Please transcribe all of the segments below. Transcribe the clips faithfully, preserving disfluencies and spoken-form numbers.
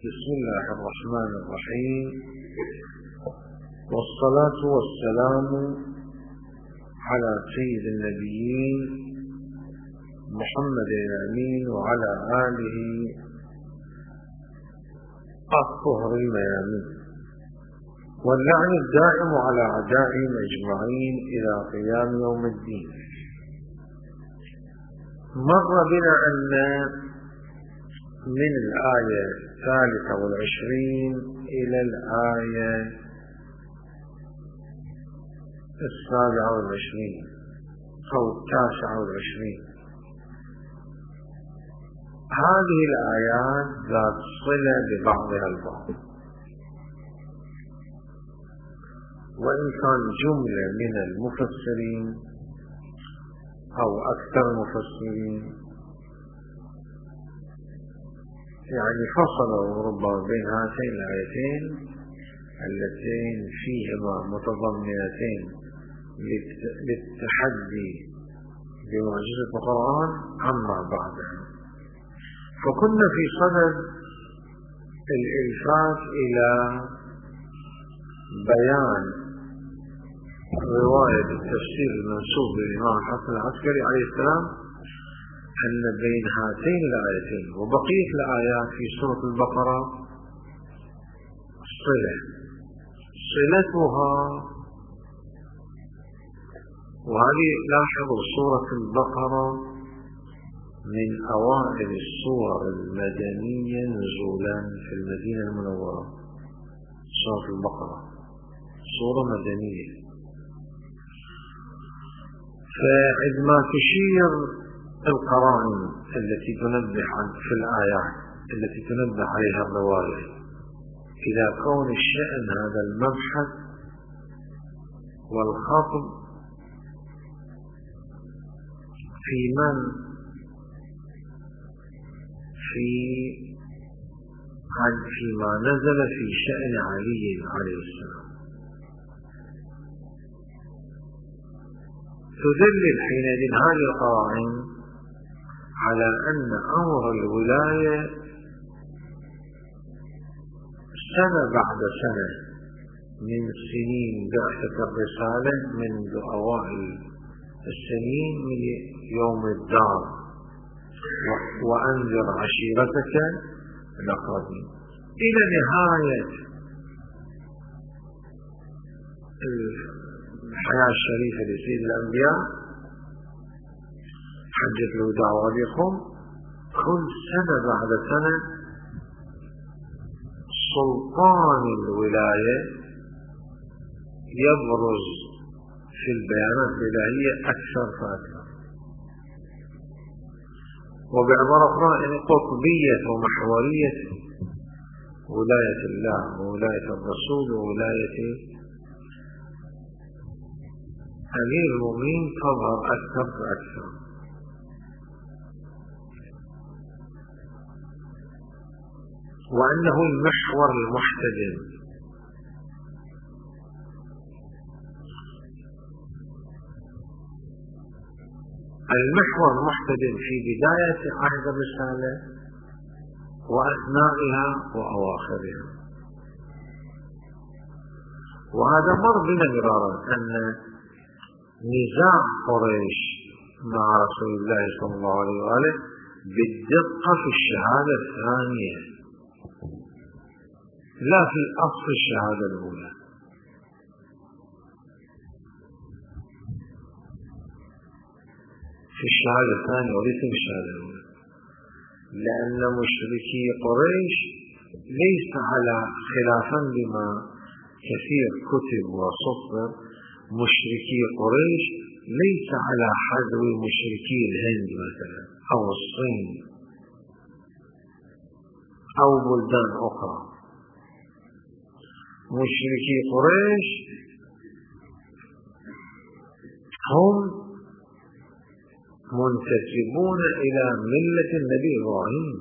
بسم الله الرحمن الرحيم، والصلاة والسلام على سيد النبيين محمد الأمين وعلى آله الطهر الميامين، واللعن الدائم على أعدائهم أجمعين إلى قيام يوم الدين. مر بنا أن من الآية الثالثة والعشرين إلى الآية السابعة والعشرين أو التاسعة والعشرين، هذه الآيات ذات صلة ببعضها البعض، وإن كان جملة من المفسرين أو أكثر المفسرين يعني فصلوا ربما بين هاتين الآيتين اللتين فيهما متضمنتين للتحدي بمعجزة القرآن عما بعدها. فكنا في صدد الإلفات إلى بيان رواية التفسير المنسوب للإمام الحسن العسكري عليه السلام أن بين هاتين الآيتين وبقية الآيات في سورة البقرة صلة، صلتها وهذه لاحظوا سورة البقرة من أوائل السور المدنية نزولا في المدينة المنورة. سورة البقرة سورة مدنية، فعندما تشير القرائن التي تنبه في الآيات التي تنبه عليها الرواية إلى كون الشأن هذا المبحث والخطب في من في عن فيما نزل في شأن علي عليه السلام، تدلل حينئذ هذه القرائن على أن أمر الولاية سنة بعد سنة من سنين بعثة الرسالة، منذ أوائل السنين من يوم الدار وأنذر عشيرتك الأقربين إلى نهاية الحياة الشريفة لسيد الأنبياء حجة الوداع وغيرهم. كل سنة بعد سنة سلطان الولاية يبرز في البيانات الإلهية أكثر فأكثر، وبعبارة أخرى يعني قطبية ومحورية ولاية الله وولاية الرسول وولاية أمير المؤمنين تظهر أكثر فأكثر. وأنه المحور المحتدم، المحور المحتدم في بداية عهد الرسالة وأثنائها وأواخرها. وهذا مر بنا مرارا أن نزاع قريش مع رسول الله صلى الله عليه وآله بالدقة في الشهادة الثانية لا في أصل الشهادة الأولى، في الشهادة الثانية وليس في الشهادة الأولى، لأن مشركي قريش ليس على خلافا لما كثير كتب وصفر، مشركي قريش ليس على حذو مشركي الهند مثلا أو الصين أو بلدان أخرى. مشركي قريش هم منتسبون إلى ملة النبي إبراهيم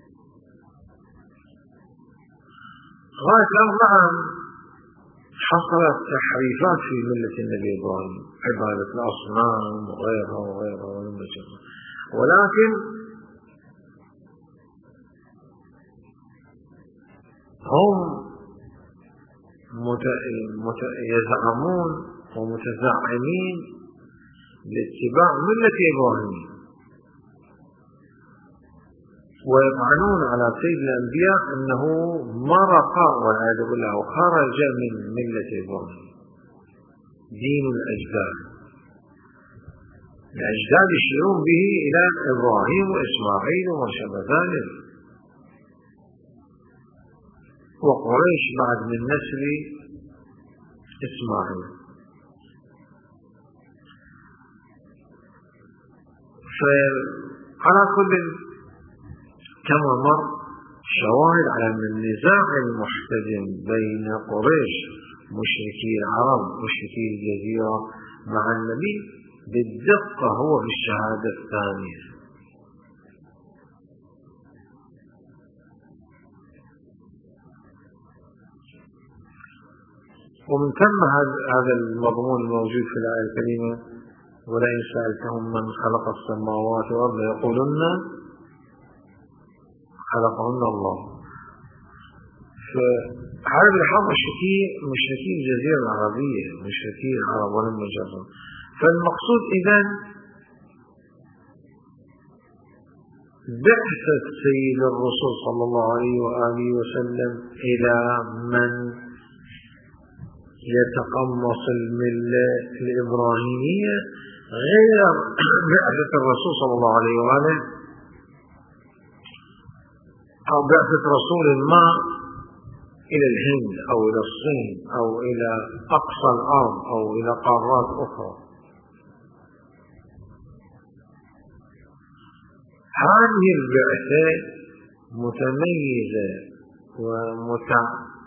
غاية الأربعة. حصلت تحريفات في ملة النبي إبراهيم، عبادة الأصنام وغيرها وغيرها، ولكن هم يزعمون ومتزعمين لاتباع ملة إبراهيم، ويطعنون على سيد الأنبياء أنه مرق والعياذ بالله وخرج من ملة إبراهيم، دين الأجداد. الأجداد يشيرون به إلى إبراهيم وإسماعيل وما شابه ذلك، وقريش بعد من نسل إسماعيل. فعلى كل كما مر شواهد على أن النزاع المحتدم بين قريش مشركي العرب مشركي الجزيرة مع النبي بالدقة هو في الشهادة الثانية. ومن ثم هذا المضمون الموجود في الآية الكريمة: ولئن سألتهم من خلق السماوات والأرض يقولن خلقهن الله. فهذا بالحق مشركي مشركي الجزيرة العربية، مشركي العرب ولم يجرب. فالمقصود إذن بعثة سيد الرسول صلى الله عليه وآله وسلم إلى من يتقمص الملة الإبراهيمية غير بعثة الرسول صلى الله عليه وآله، أو بعثة رسول ما إلى الهند أو إلى الصين أو إلى أقصى الأرض أو إلى قارات أخرى. هذه البعثة متميزة ومتع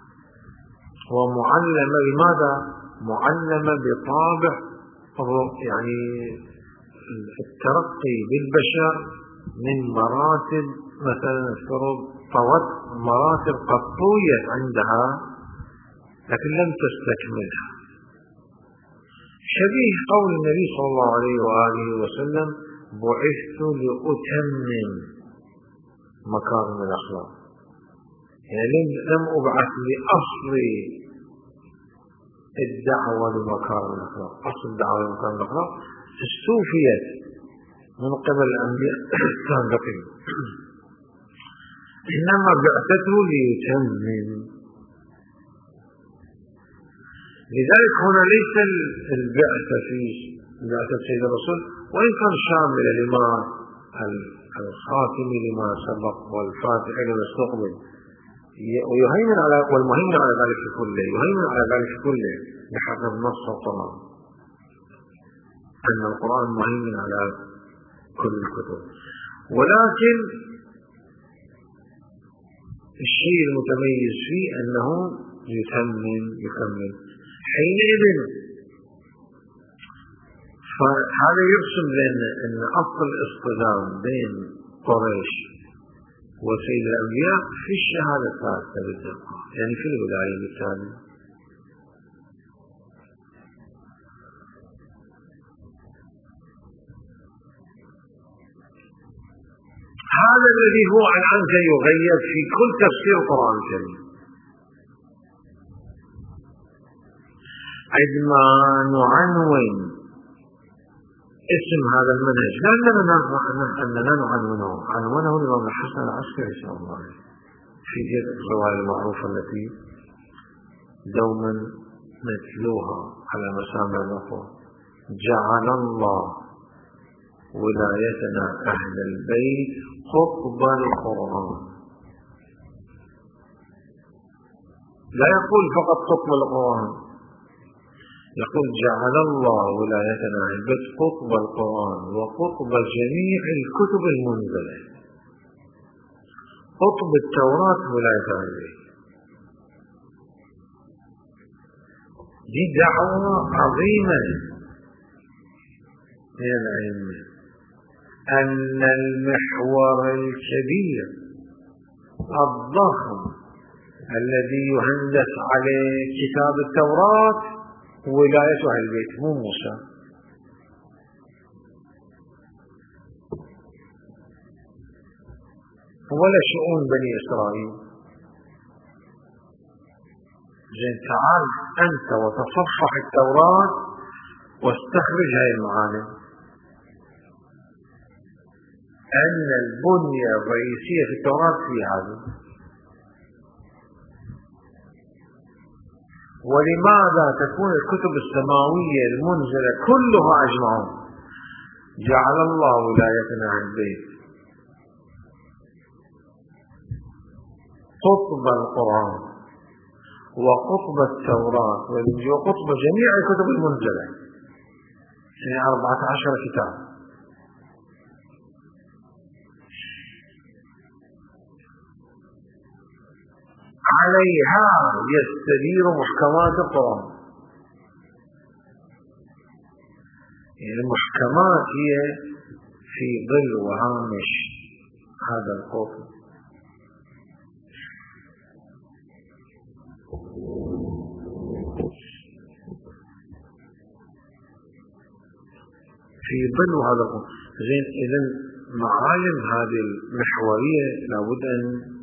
ومعلمة. لماذا؟ معلمة بطابع يعني الترقي بالبشر من مراتب، مثلا افترض طوت مراتب قد طويت عندها لكن لم تستكملها، شبيه قول النبي صلى الله عليه وآله وسلم: بعثت لأتمم مكارم الأخلاق. يعني لم أبعث لأصل الدعوة لمكارم الأخلاق، أصل الدعوة لمكارم الأخلاق استوفيت من قبل الأنبياء السابقين، إنما بعثته ليتمم. لذلك هنا ليس البعثة في بعثة سيد الرسول وإن كان شاملة لما الخاتم لما سبق والفاتح لما استقبل، ويهيمن على والمهيمن على ذلك كله، يهيمن على ذلك كله بحسب نص القرآن أن القرآن مهيمن على كل الكتب. ولكن الشيء المتميز فيه أنه يتمم يكمل حينئذ. فهذا يرسم لنا أن أصل الاصطدام بين قريش وسيد الأنبياء في الشهادة الثالثة بالدقة، يعني في الولاية بالتالي. هذا الذي هو الآن يغير في كل تفسير القرآن الكريم. عندما نعنون اسم هذا المنهج لأننا أننا نعنونه عنونه الإمام الحسن العسكري صلى الله عليه وسلم في جزء الرواية المعروفة التي دوما نتلوها على مسامع الأخوة: جعل الله ولايتنا أهل البيت قطب القرآن. لا يقول فقط قطب القرآن، يقول جعل الله ولايتنا أهل البيت قطب القرآن وقطب جميع الكتب المنزلة. قطب التوراة ولاية أهل البيت. دي دعوة عظيمة من الأئمة أن المحور الكبير الضخم الذي يهندس عليه كتاب التوراة ولاية أهل البيت، مو موسى. ولا شؤون بني إسرائيل. زين تعال أنت وتصفح التوراة واستخرج هاي المعاني، أن البنية الرئيسية في التوراة في هذا. ولماذا تكون الكتب السماوية المنزلة كلها أجمعون جعل الله ولايتنا عن البيت قطب القرآن وقطب التوراة والإنجيل وقطب جميع الكتب المنزلة، يعني أربعة عشر كتاب. عليها يستدير محكمات القرآن. يعني المحكمات هي في ظل وهامش هذا القطب. في ظل هذا القطب. زين إذن معالم هذه المحورية لابد أن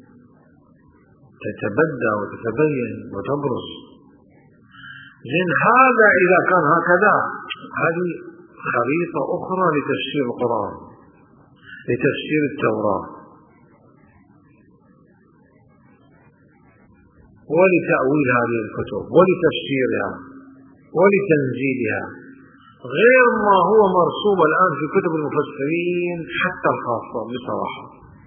تتبدى وتتبين وتبرز. زين هذا إذا كان هكذا، هذه خريطة أخرى لتفسير القرآن، لتفسير التوراة ولتأويل هذه الكتب ولتفسيرها ولتنزيلها، غير ما هو مرسوم الآن في كتب المفسرين حتى الخاصة بصراحة.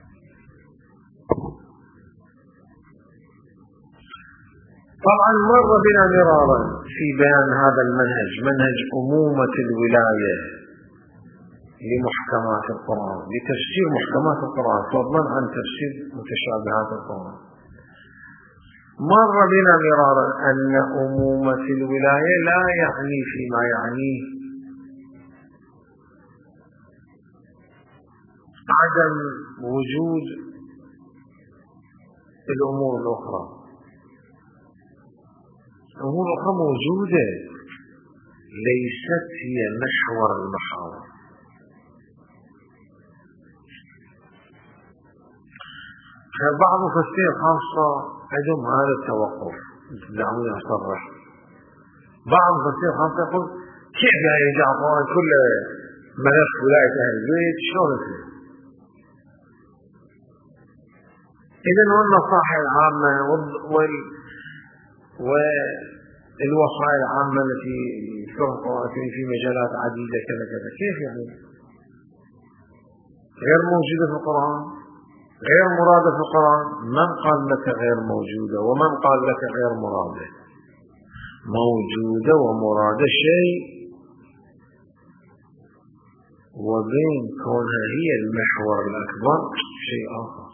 طبعا مر بنا مرارا في بيان هذا المنهج، منهج أمومة الولاية لمحكمات القرآن، لتفسير محكمات القرآن فضلا عن تفسير متشابهات القرآن. مر بنا مرارا أن أمومة الولاية لا يعني فيما يعنيه عدم وجود الأمور الأخرى. الأمور الأخرى موجودة، ليست هي محور المحاور. بعض مفسرين خاصة عندهم هذا التوقف، دعوني أصرح. بعض مفسرين خاصة يقول كيف يعني جعفر كل ملف ولاية أهل البيت شلون يصير؟ إذا هو النصائح العامة والوصايا العامة التي يذكرها في مجالات عديدة كذا كذا، كيف يعني غير موجودة في القرآن، غير مرادة في القرآن؟ من قال لك غير موجودة ومن قال لك غير مرادة؟ موجودة ومرادة شيء، وبين كونها هي المحور الأكبر شيء آخر.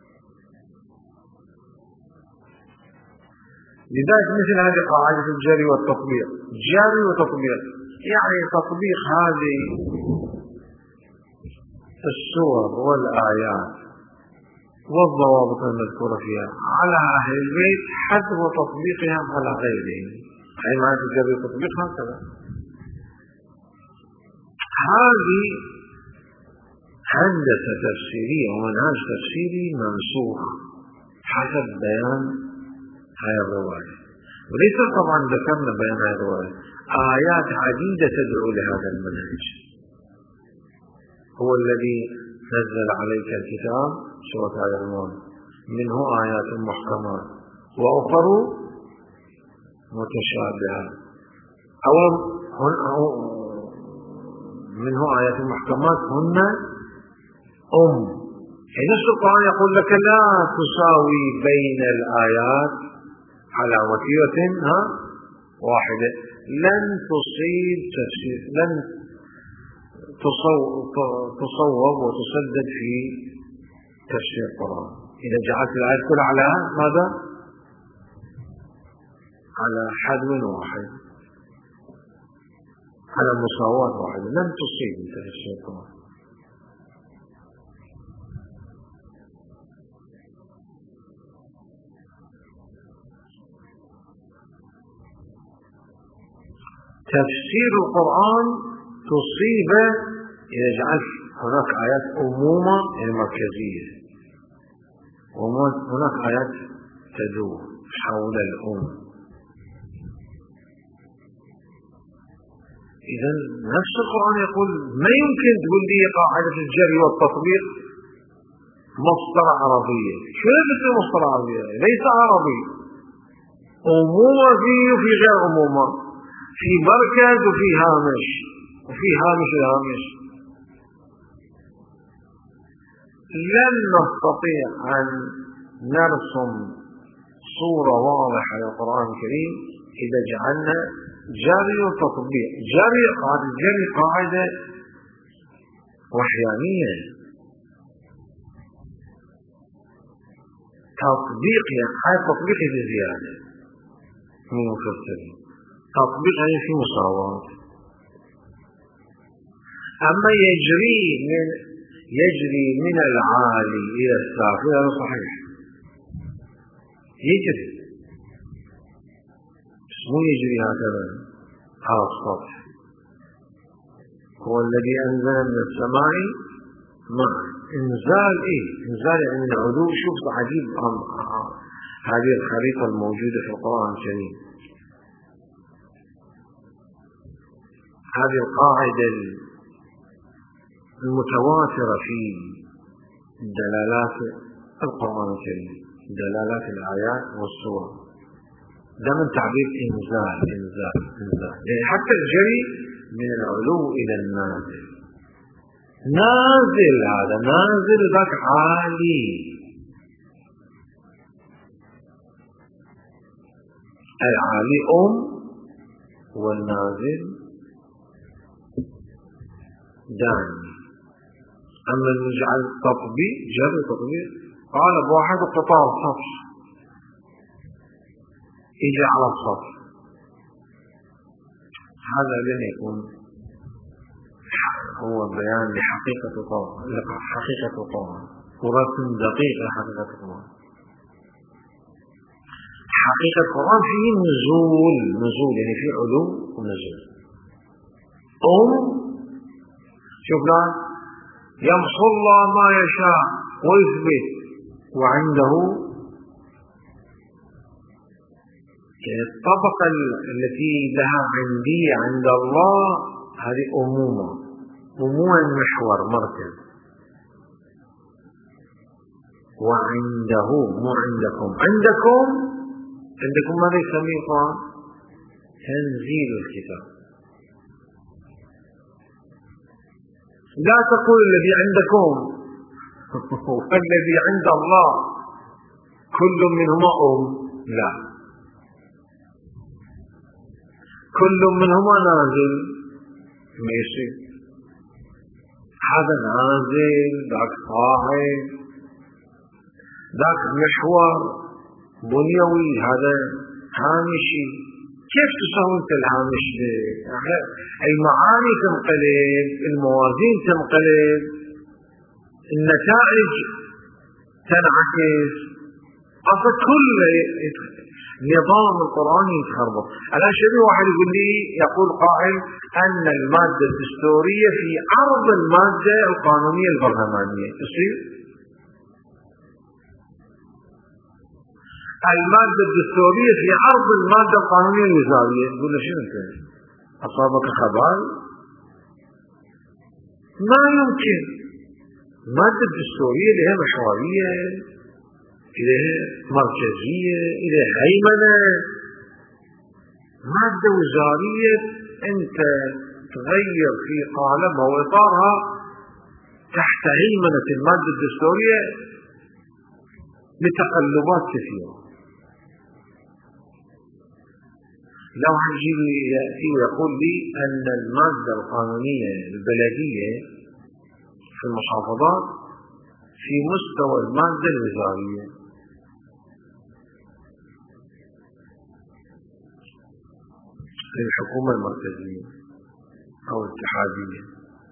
لذلك مثل هذه قاعدة الجري والتطبيق، جري وتطبيق، يعني تطبيق هذه السور والآيات والضوابط المذكورة فيها على أهل البيت حسب تطبيقها على غيرهم. أي معنى الجري والتطبيق هكذا. هذه هندسة تفسيرية ومنهج تفسيري منسوخ حسب بيان هاي الرواية، وليس طبعا ذكرنا بيان هاي الرواية، آيات عديدة تدعو لهذا المنهج. هو الذي نزل عليك الكتاب سورة آل عمران منه آيات محكمات وأخر متشابهات، أو منه آيات محكمات هن أم. نفس القرآن يقول لك لا تساوي بين الآيات على وتيرة واحدة، لن تصيب تفسير، لن تصوب وتسدد في تفسير القرآن إذا جعلت الآيات كلها على ماذا؟ على حد واحد، على مساواة واحدة، لن تصيب تفسير القرآن. تفسير القرآن تصيب إذا جعلت هناك آيات أمومة مركزية وهناك آيات تدور حول الأم. إذا نفس القرآن يقول ما يمكن تقول لي قاعدة الجري والتطبيق مصطلح عربية. شو يصير مصطلح عربية؟ ليس عربي، أمومة فيه وفي غير أمومة، في مركز وفي هامش وفي هامش الهامش. لن نستطيع أن نرسم صورة واضحة للقرآن الكريم إذا جعلنا جري وتطبيق. جري قاعدة الجري قاعدة وحيانية، تطبيق يعني هاي تطبيق بزيادة من مفسرين. تطبيق يعني في مساواة. أما يجري من يجري من العالي إلى السافل هذا صحيح، يجري مو يجري هكذا على السطح. هو الذي أنزل من السماء ماء. انزال ايه؟ انزال يعني من العلو. شوف عجيب هذه الخريطة الموجودة في القرآن الكريم. هذه القاعدة المتواترة في دلالات القرآن الكريم، دلالات الآيات والسور، ده من تعبير انزال انزال انزال. يعني حتى الجري من العلو إلى النازل. نازل هذا نازل ذاك عالي. العالي أم والنازل داني. أما نجعل تطبيق جري تطبيق قال بواحد قطار السطح يجي على السطح، هذا لن يكون هو بيان لحقيقة طبعا حقيقة طبعا ورسم دقيق لحقيقة طبعا. حقيقة القرآن فيه نزول، نزول يعني فيه علو ونزول. أم شوفنا يمحو الله ما يشاء ويثبت وعنده يعني الطبقة التي لها عندية عند الله هذه أمومة. أمومة محور مركز. وعنده مو عندكم. عندكم عندكم ماذا يسميه القرآن؟ تنزيل الكتاب. لا تقول الذي عندكم والذي عند الله كل منهما أم. لا، كل منهما نازل. ما يصير. هذا نازل، ذاك صاعد، ذاك محور بنيوي، هذا هامشي. كيف تسوي انت الهامش؟ المعاني تنقلب، الموازين تنقلب، النتائج تنعكس، اصلا كل نظام القرآن يتخربط. الآن شبيه واحد يقول لي، يقول قائل أن المادة الدستورية في عرض المادة القانونية البرلمانية. تصير المادة الدستورية في عرض المادة القانونية الوزارية. يقول له شنو انت؟ أصابك خبال؟ ما يمكن. المادة الدستورية لها محورية، إليه مركزية، إليه هيمنة. مادة وزارية أنت تغير في قالبها وإطارها تحت هيمنة المادة الدستورية بتقلبات كثيرة. لو هنجي يأتي ويقول لي أن المادة القانونية البلدية في المحافظات في مستوى المادة الوزارية، في الحكومة المركزية أو الاتحادية،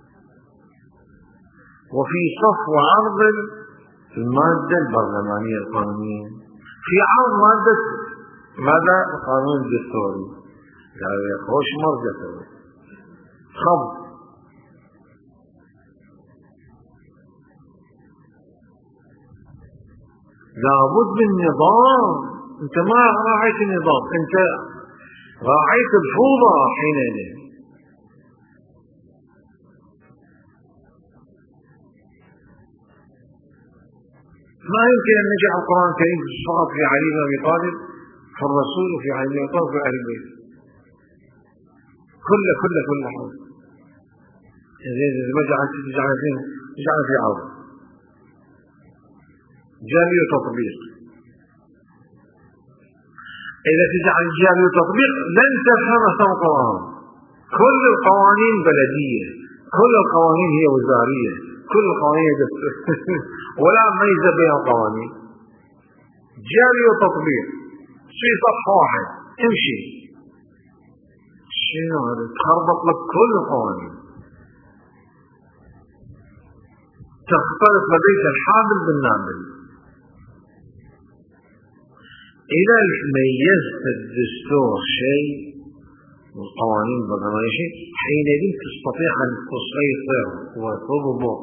وفي صف وعرض المادة البرلمانية القانونية، في عرض مادة ماذا؟ القانون الدستوري. لا يخوش مرجته خبط. لابد من نظام. انت ما راعيت النظام، انت راعيت الفوضى حينئذ. ما يمكن أن نجعل القرآن الكريم فقط في علي بن أبي طالب في الرسول وفي علي بن أبي طالب في أهل البيت، كله كله كله حول إذا ما جعلت تجعل فيه تجعل في عرض جاري وتطبيق. إذا تجعل جاري وتطبيق لن تفهم أصل القرآن. كل القوانين بلدية، كل القوانين هي وزارية، كل القوانين ولا ميزة بين القوانين. جاري وتطبيق في صفحة واحد امشي، شنو هذا؟ تخربط لك كل القوانين، تختلط لديك الحابل بالنابل. إذا ميزت الدستور شيء والقوانين البرلمانية شيء، حينئذ تستطيع أن تسيطر وتضبط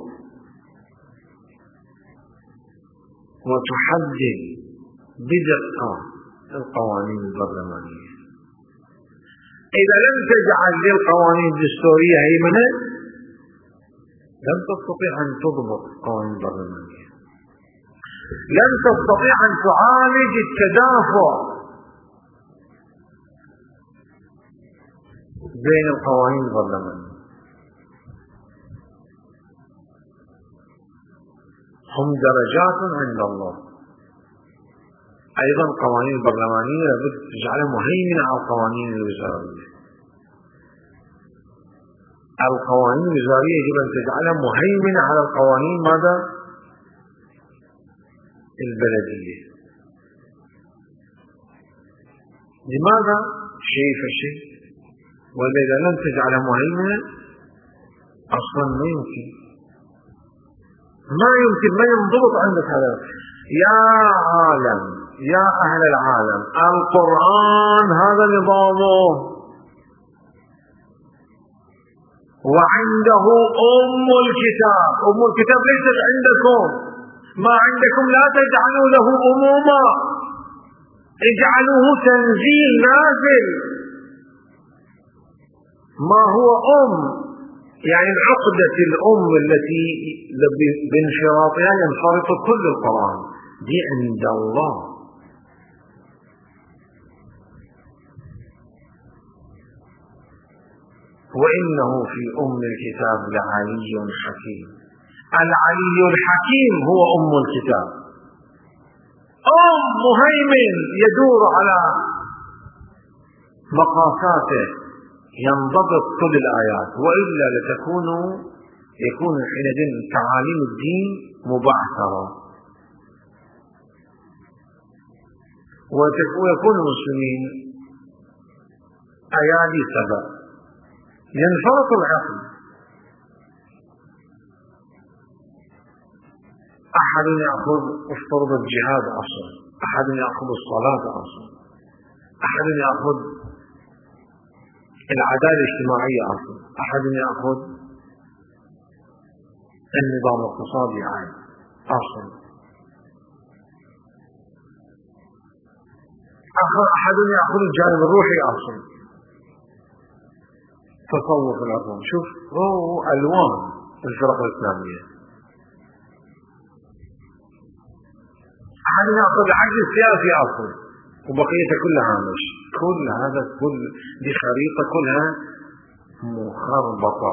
وتحدد بدقة القوانين البرلمانية. إذا لم تجعل للقوانين الدستورية هيمنة لن تستطيع أن تضبط القوانين البرلمانية، لن تستطيع أن تعالج التدافع بين القوانين البرلمانية. هم درجات عند الله. أيضا القوانين البرلمانية لابد تجعلها مهيمنة على القوانين الوزارية. القوانين الوزارية يجب أن تجعلها مهيمنة على القوانين ماذا؟ البلدية. لماذا؟ شيء فشيء. وإذا لم تجعلها مهيمنة أصلا ما يمكن ما يمكن ما ينضبط عندك هذا. يا عالم، يا أهل العالم، القرآن هذا نظامه، وعنده أم الكتاب. أم الكتاب ليست عندكم، ما عندكم لا تجعلوا له أموما، اجعلوه تنزيل نازل. ما هو أم؟ يعني العقدة الأم التي بانشراطها ينفرط كل القرآن، دي عند الله. وإنه في أم الكتاب لعلي حكيم. العلي الحكيم هو أم الكتاب، أم مهيمن يدور على مقاساته، ينضبط كل الآيات، وإلا لتكون يكون حينئذ تعاليم الدين مبعثرة، ويكون المسلمين أيادي سبأ، ينفرط العقل. أحد يأخذ افترض الجهاد أصلا، أحد يأخذ الصلاة أصلا، أحد يأخذ العدالة الاجتماعية أصلا، أحد يأخذ النظام الاقتصادي عام أصلا، أحد يأخذ الجانب الروحي أصلا. تصوف الأرض، شوف هو ألوان الفرق الإسلامية. أحد يأخذ العقل السياسي أصلا وبقيته كلها هامش. كل هذا كل دي خريطة كلها مخربطة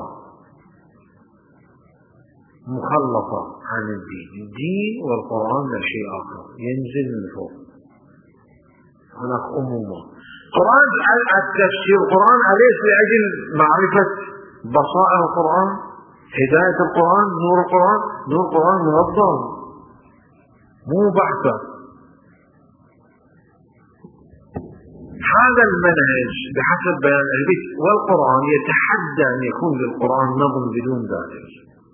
مخلطة عن الدين. الدين والقرآن لا شيء آخر، ينزل من فوق، هناك أمومة. القرآن التفسير، القرآن أليس لأجل معرفة بصائر القرآن، هداية القرآن، نور القرآن؟ نور القرآن منظم مو بحثة. هذا المنهج بحسب بيان أهل البيت والقرآن يتحدى أن يكون للقرآن نظم بدون ذلك.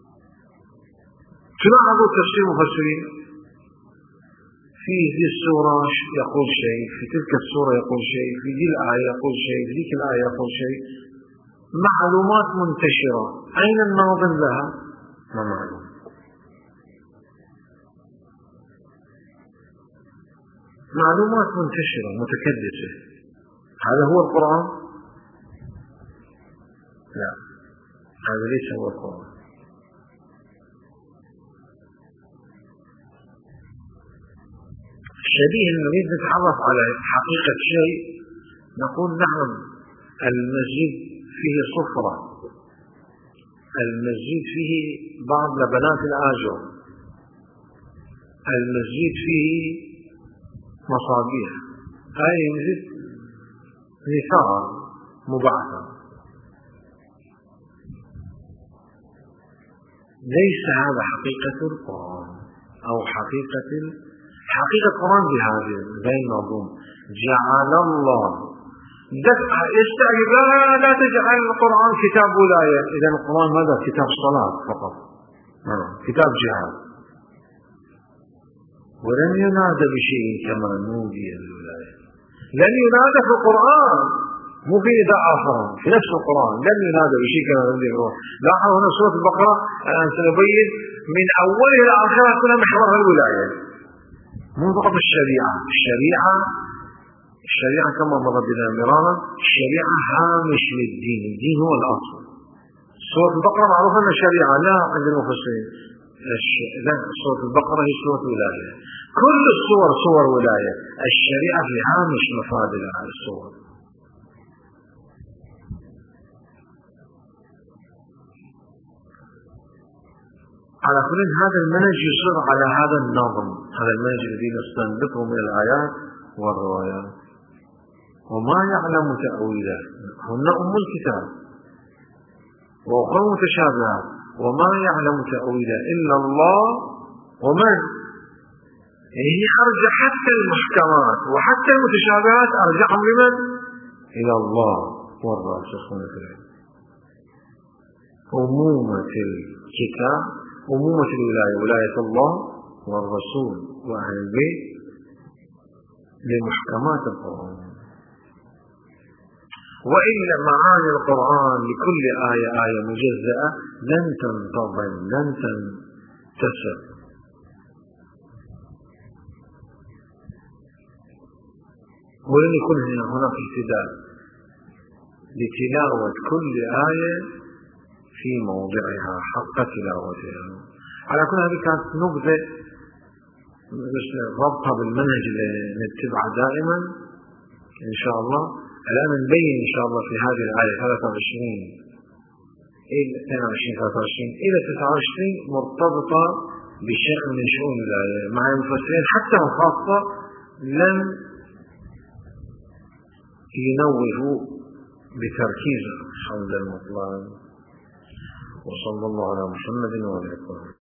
تلاحظوا تفسير المفسرين، في ذي السورة يقول شيء، في تلك السورة يقول شيء، في ذي الآية يقول شيء، في ذيك الآية يقول شيء. معلومات منتشرة، أين الناظم لها؟ ما معلوم. معلومات منتشرة متكدسة. هذا هو القرآن؟ لا، هذا ليس هو القرآن. شبيه نريد نتعرف على حقيقة شيء، نقول نعم المسجد فيه صفرة، المسجد فيه بعض لبنات الآجر، المسجد فيه مصابيح، هاي مسجد نساء مبعثة. ليس هذا حقيقة القرآن أو حقيقة حقيقة القرآن بهذه زي الموضوع. جعل الله دفع يستعجب لا, لا تجعل القرآن كتاب ولاية، إذا القرآن ماذا؟ كتاب صلاة فقط، كتاب جهاد. ولم ينادى بشيء كما نودي الولاية، لن ينادى في القرآن، مو في نداء آخر في نفس القرآن، لن ينادى بشيء كما نودي القرآن. لاحظوا هنا سورة البقرة الآن سنبين من أولها إلى آخرها كلها محورها الولاية، مو فقط الشريعة. الشريعة الشريعة كما مر بنا مرارا، الشريعة هامش للدين، الدين هو الأصل. سورة البقرة معروف أن الشريعة لا عند المفسرين، لا، سورة البقرة هي سورة ولاية، كل الصور صور ولاية، الشريعة في هامش مفادل على الصور. على كل هذا المنهج يصر على هذا النظم، هذا المنهج الذي نستنبطه من الآيات والروايات. وما يعلم تأويله، هن أم الكتاب وأخرى متشابهات، وما يعلم تأويله إلا الله ومن، يعني هي أرجع حتى المحكمات وحتى المتشابهات أرجعهم لمن؟ إلى الله والراسخون في العلم. أمومة الكتاب، أمومة الولاية ولاية الله والرسول وأهل البيت لمحكمات القرآن. وإلا معاني القرآن لكل آية آية مجزأة لن تنتظم، لن تنتسب. ولن يكون هناك اهتداء لتلاوة كل آية في موضعها حق تلاوتها. على كل هذه كانت نبذة ربطها بالمنهج اللي نتبعه دائما إن شاء الله. الآن نبين إن شاء الله في هذه الآية ثلاثة وعشرين إلى اثنين وعشرين ثلاثة وعشرين إلى تسعة وعشرين مرتبطة بشيء من شؤون الآية مع المفسرين حتى الخاصة لم ينوهوا بتركيز حول المطلب. وصلى الله على محمد وعلى آله.